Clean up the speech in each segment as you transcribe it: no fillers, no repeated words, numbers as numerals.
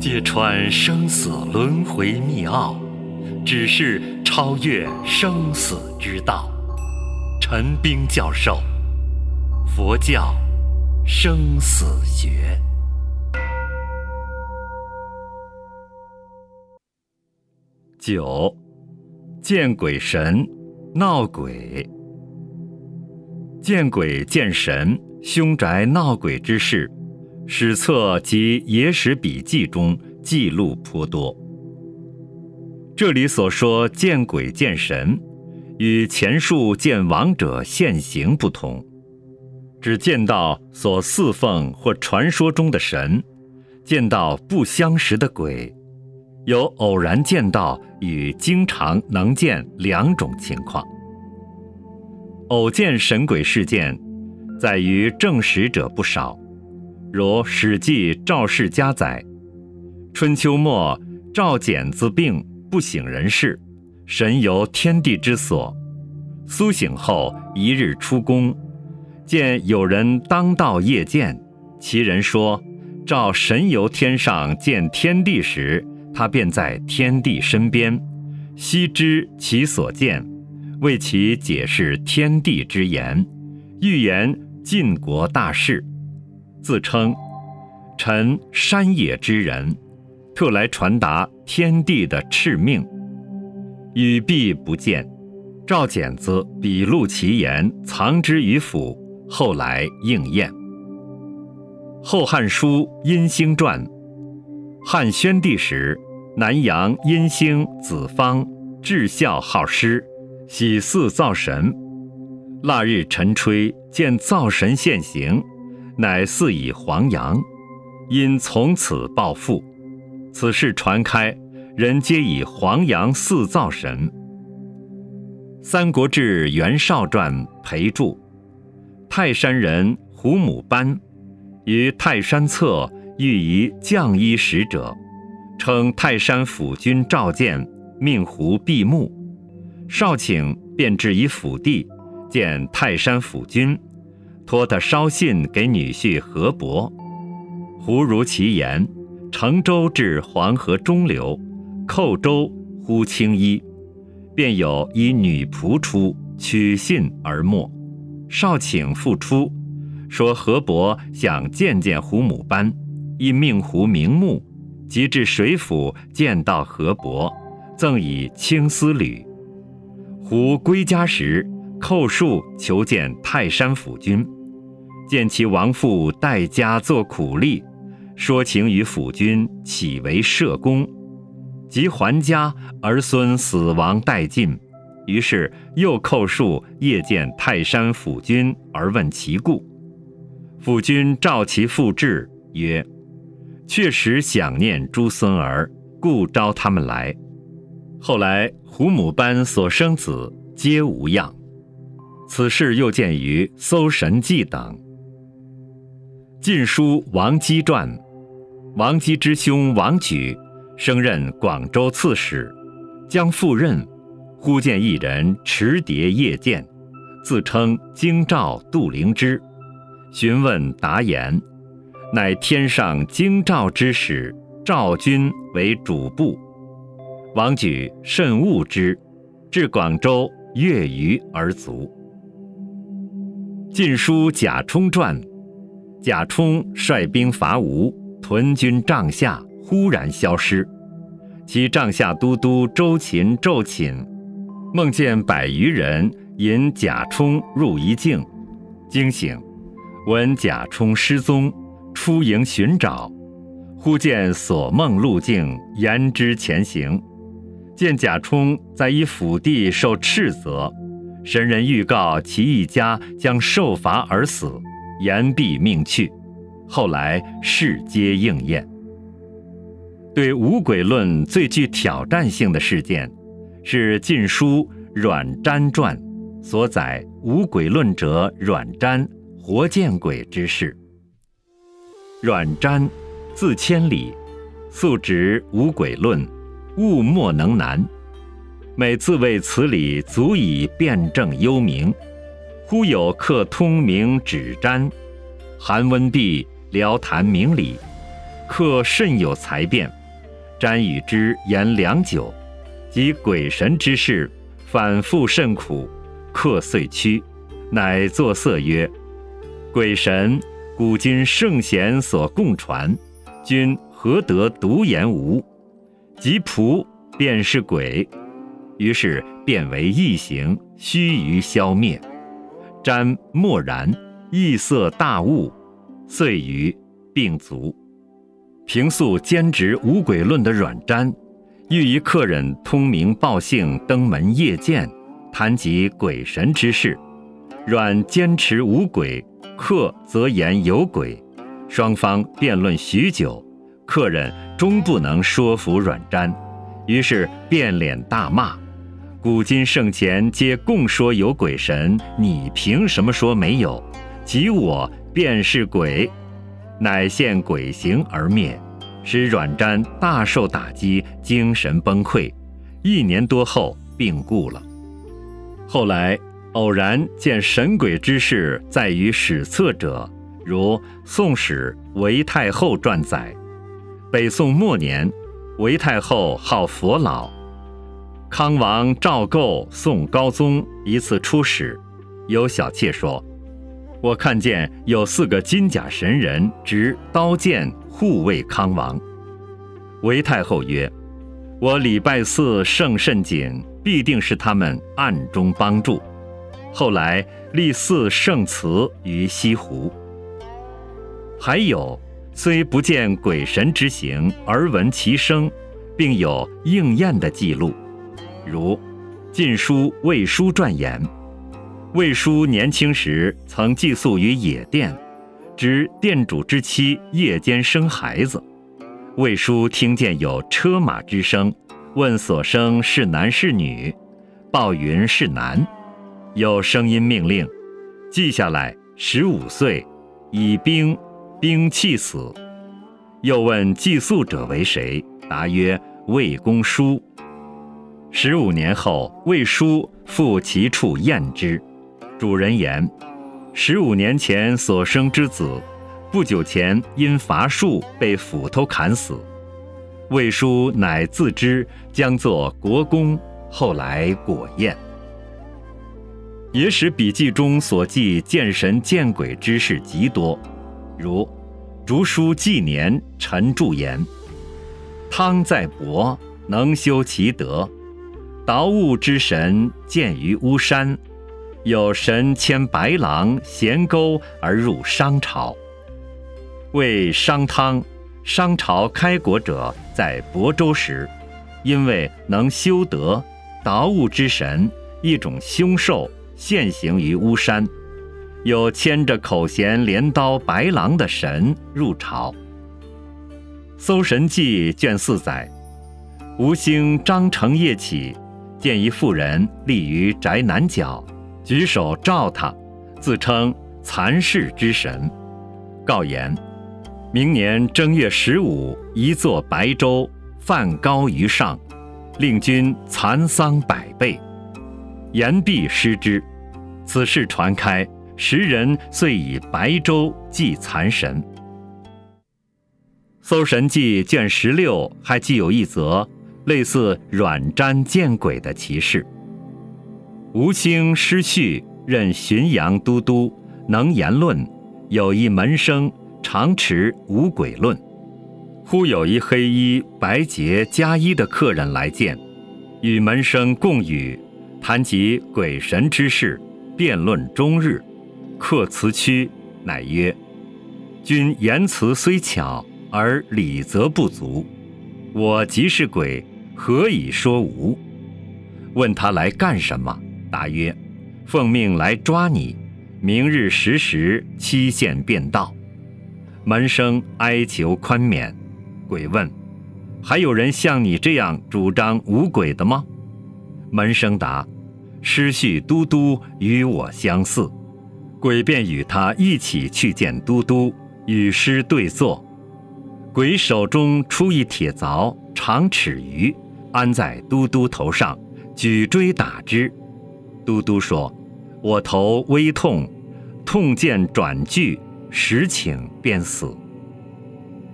揭穿生死轮回密奥，只是超越生死之道。陈冰教授，佛教生死学。9. 见鬼神，闹鬼。见鬼见神，凶宅闹鬼之事，史册及野史笔记中记录颇多。这里所说见鬼见神，与前述见亡者现形不同，只见到所侍奉或传说中的神，见到不相识的鬼，有偶然见到与经常能见两种情况。偶见神鬼事件在于证实者不少，如《史记·赵氏家》载，春秋末赵简子病不省人事，神游天地之所，苏醒后一日出宫，见有人当道夜见，其人说赵神游天上见天地时，他便在天地身边，悉知其所见，为其解释天地之言，预言晋国大事，自称臣山野之人，特来传达天地的敕命。语毕不见，赵简子笔录其言，藏之于府，后来应验。后汉书殷兴传，汉宣帝时，南阳殷兴子方至孝好诗，喜祀灶神。腊日晨吹，见灶神现形，乃祀以黄羊，因从此暴富。此事传开，人皆以黄羊祀灶神。三国志袁绍传裴注，泰山人胡母班于泰山侧遇一将衣使者，称泰山府君召见，命胡闭目。绍请便至于府地，见泰山府君，托他捎信给女婿何伯。胡如其言，乘舟至黄河中流，扣舟忽青衣，便有一女仆出，取信而没。绍请复出，说何伯想见见胡母班，因命胡明目，即至水府见到何伯，赠以青丝履。胡归家时，叩树求见泰山府君，见其亡父待家作苦力，说情于府君，起为社公。及还家，儿孙死亡殆尽，于是又叩树夜见泰山府君，而问其故。府君召其父至，曰：确实想念诸孙儿，故招他们来。后来胡母班所生子皆无恙。此事又见于《搜神记》等。晋书王基传，王基之兄王举升任广州刺史，将赴任，忽见一人持牒夜见，自称京兆杜灵之，询问答言，乃天上京兆之使赵君为主簿。王举甚恶之，至广州月余而卒。晋书贾充传，贾充率兵伐吴，屯军帐下，忽然消失。其帐下都督周秦骤寝，梦见100余人引贾充入一境，惊醒，闻贾充失踪，出营寻找，忽见所梦路径，言之前行。见贾充在一府地受斥责，神人预告其一家将受罚而死，言必命去。后来事皆应验。对无鬼论最具挑战性的事件，是《晋书·阮瞻传》所载无鬼论者阮瞻活见鬼之事。阮瞻，字千里，素执无鬼论，物莫能难。每自谓此理足以辩证幽冥，忽有客通明指瞻，韩温弼聊谈明理，客甚有才辩， 瞻与之言良久，及鬼神之事，反复甚苦，客遂屈，乃作色曰：鬼神，古今圣贤所共传，君何得独言无？及仆便是鬼，于是变为异形，须臾消灭。瞻默然，异色大悟，遂于病卒。平素坚持无鬼论的阮瞻，欲一客人通名报姓登门谒见，谈及鬼神之事。阮坚持无鬼，客则言有鬼，双方辩论许久，客人终不能说服阮瞻，于是变脸大骂：古今圣贤皆共说有鬼神，你凭什么说没有？即我便是鬼，乃现鬼形而灭，使阮瞻大受打击，精神崩溃，1年多后病故了。后来偶然见神鬼之事在于史册者，如《宋史·韦太后传》载，北宋末年，韦太后好佛老，康王赵构、宋高宗一次出使，有小妾说：我看见有4个金甲神人执刀剑护卫康王。韦太后曰：我礼拜寺圣甚谨，必定是他们暗中帮助。后来立寺圣祠于西湖。还有，虽不见鬼神之形，而闻其声，并有应验的记录，如《晋书·魏书传》言，魏书年轻时曾寄宿于野店，知店主之妻夜间生孩子。魏书听见有车马之声，问所生是男是女，报云是男，有声音命令，记下来15岁，以兵器死。又问寄宿者为谁，答曰魏公叔。15年后，魏书复其处验之，主人言：15年前所生之子，不久前因伐树被斧头砍死。魏书乃自知将作国公，后来果验。野史笔记中所记见神见鬼之事极多，如《竹书纪年》陈著言：汤在伯，能修其德，捣物之神见于巫山，有神牵白狼衔钩而入商朝。为商汤，商朝开国者在亳州时，因为能修德，捣物之神一种凶兽现形于巫山，有牵着口衔镰刀白狼的神入朝。搜神记卷4载，吴兴张成夜起，见一妇人立于宅南角，举手照他，自称残世之神，告言：明年正月15，一座白粥，饭高于上，令君残桑100倍。言必失之。此事传开，时人遂以白粥祭残神。搜神记卷16还记有一则类似阮瞻见鬼的奇事。吴兴师绪任浔阳都督，能言论，有一门生常持无鬼论。忽有一黑衣白洁加衣的客人来见，与门生共语，谈及鬼神之事，辩论终日。客辞屈，乃曰：君言辞虽巧，而理则不足。我即是鬼，何以说无？问他来干什么，答曰：奉命来抓你，明日10时期限便到。门生哀求宽免。鬼问：还有人像你这样主张无鬼的吗？门生答：师绪都督与我相似。鬼便与他一起去见都督，与师对坐。鬼手中出一铁凿，长尺余，安在都督头上，举锥打之。都督说：我头微痛，痛见转剧，时请便死。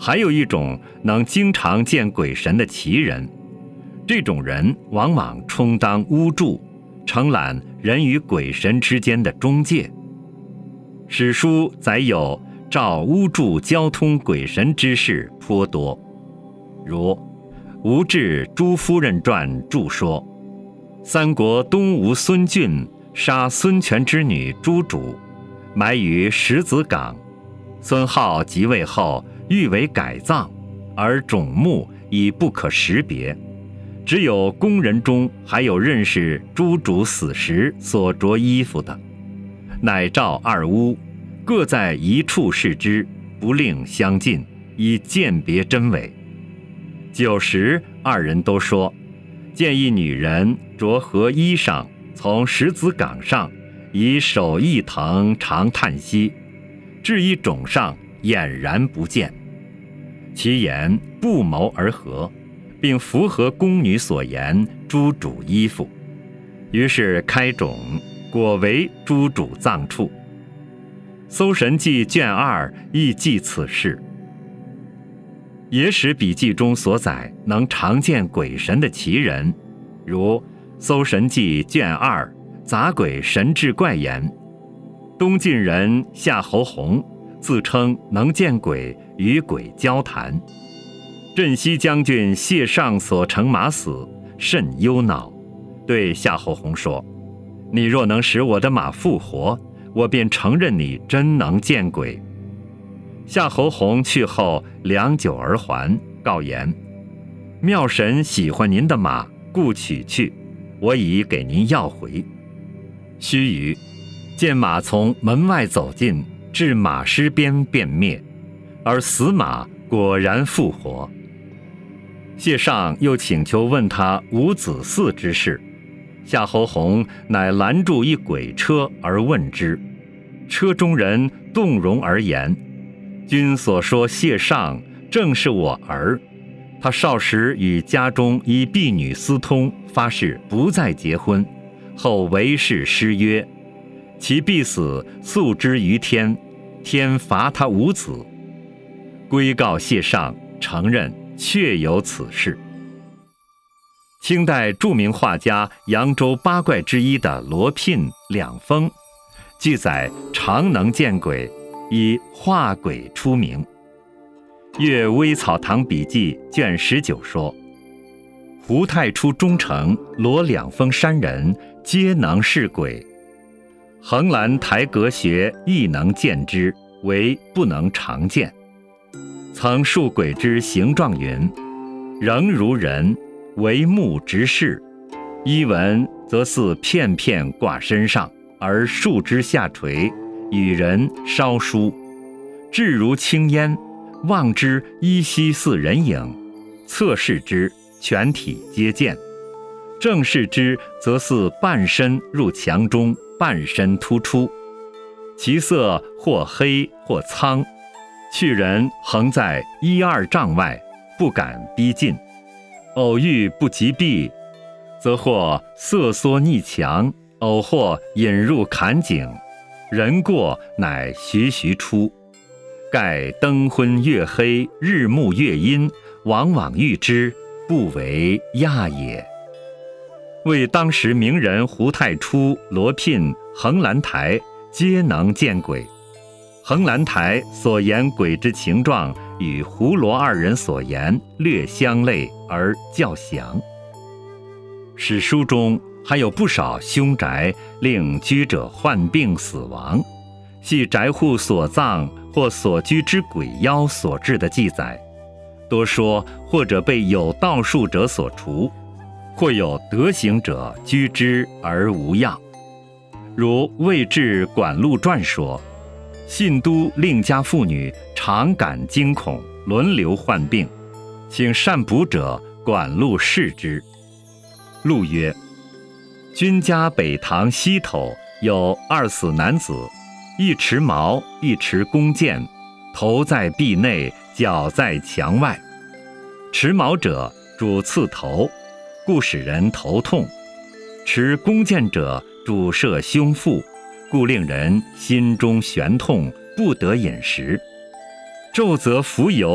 还有一种能经常见鬼神的奇人，这种人往往充当巫祝，承揽人与鬼神之间的中介。史书载有照巫祝交通鬼神之事颇多，如吴志朱夫人传注说，三国东吴孙峻杀孙权之女朱主，埋于石子岗。孙浩即位后欲为改葬，而冢墓已不可识别，只有工人中还有认识朱主死时所着衣服的，乃召二巫，各在一处视之，不令相近，以鉴别真伪。久时，二人都说，见一女人着合衣裳，从石子岗上，以手一疼，长叹息，至一冢上，俨然不见。其言不谋而合，并符合宫女所言朱主衣服，于是开冢，果为朱主葬处。《搜神记》卷2亦记此事。野史笔记中所载能常见鬼神的奇人，如《搜神记》卷2杂鬼神志怪言，东晋人夏侯洪自称能见鬼，与鬼交谈。镇西将军谢尚所乘马死，甚忧恼，对夏侯洪说，你若能使我的马复活，我便承认你真能见鬼。夏侯洪去后良久而还，告言，庙神喜欢您的马，故取去，我已给您要回。须臾，见马从门外走进，至马尸边便灭，而死马果然复活。谢尚又请求问他伍子嗣之事，夏侯洪乃拦住一鬼车而问之，车中人动容而言，君所说谢尚正是我儿，他少时与家中一婢女私通，发誓不再结婚，后为氏失约，其必死诉之于天，天罚他无子。归告谢尚，承认确有此事。清代著名画家扬州八怪之一的罗聘、两峰，记载常能见鬼，以画鬼出名。阅微草堂笔记卷19说，胡太初忠诚罗两峰山人皆能视鬼，横兰台阁学亦能见之，唯不能常见。曾述鬼之形状云，仍如人，为目直视，衣闻则似片片挂身上，而树枝下垂，与人稍疏，至如轻烟，望之依稀似人影，侧视之全体皆见，正视之则似半身入墙中，半身突出，其色或黑或苍，去人横在1-2丈外，不敢逼近，偶遇不及避，则或瑟缩逆墙，偶或引入坎井，人过乃徐徐出，盖灯昏月黑，日暮月阴，往往遇之，不为讶也。为当时名人胡太初、罗聘、横兰台皆能见鬼。横兰台所言鬼之情状与胡罗二人所言略相类而较详。史书中还有不少凶宅令居者患病死亡，系宅户所葬或所居之鬼妖所致的记载，多说或者被有道术者所除，或有德行者居之而无恙。如魏志管路传说，信都令家妇女常感惊恐，轮流患病，请善卜者管路视之。录曰，君家北堂西头有2死男子，一持矛，一持弓箭，头在壁内，脚在墙外。持矛者主刺头，故使人头痛；持弓箭者主射胸腹，故令人心中悬痛，不得饮食。昼则服油，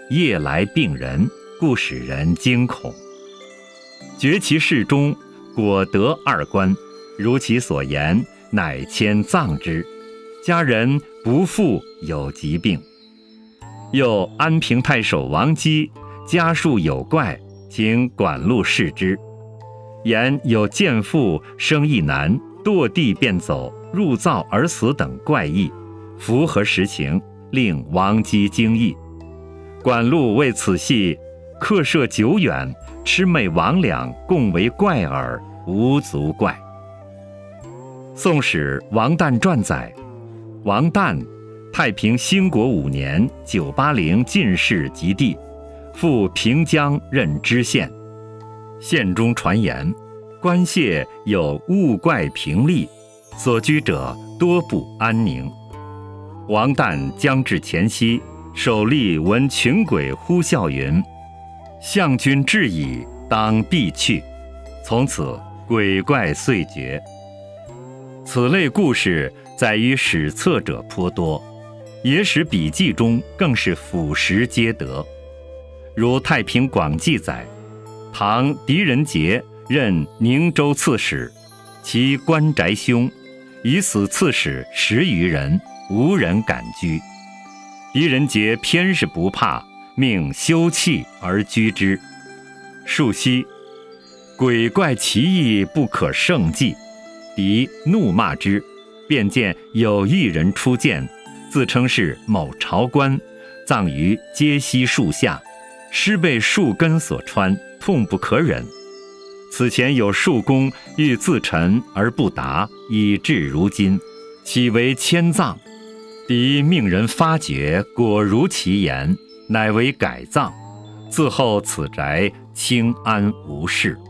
夜来病人，故使人惊恐。觉其室中，果得2官，如其所言，乃迁葬之。家人不复有疾病。又安平太守王基家数有怪，请管路视之，言有贱妇生一男，堕地便走，入灶而死等怪异，符合实情，令王基惊异。管路为此系客舍久远，魑魅魍魉，共为怪耳，无足怪。宋史王旦传载，王旦，太平兴国5年980进士及第，赴平江任知县。县中传言，官谢有物怪平厉，所居者多不安宁。王旦将至前夕，首例闻群鬼呼啸云：“相君至矣，当必去。”从此鬼怪遂绝。此类故事载于史册者颇多，野史笔记中更是俯拾皆得。如《太平广记》载，唐狄仁杰任宁州刺史，其官宅凶，以死刺史10余人，无人敢居。狄仁杰偏是不怕，命休弃而居之。数夕，鬼怪奇异不可胜计，狄怒骂之，便见有一人出见，自称是某朝官，葬于阶溪树下，尸被树根所穿，痛不可忍。此前有庶公欲自陈而不达，以至如今，岂为迁葬？狄命人发掘，果如其言，乃为改葬。自后此宅清安无事。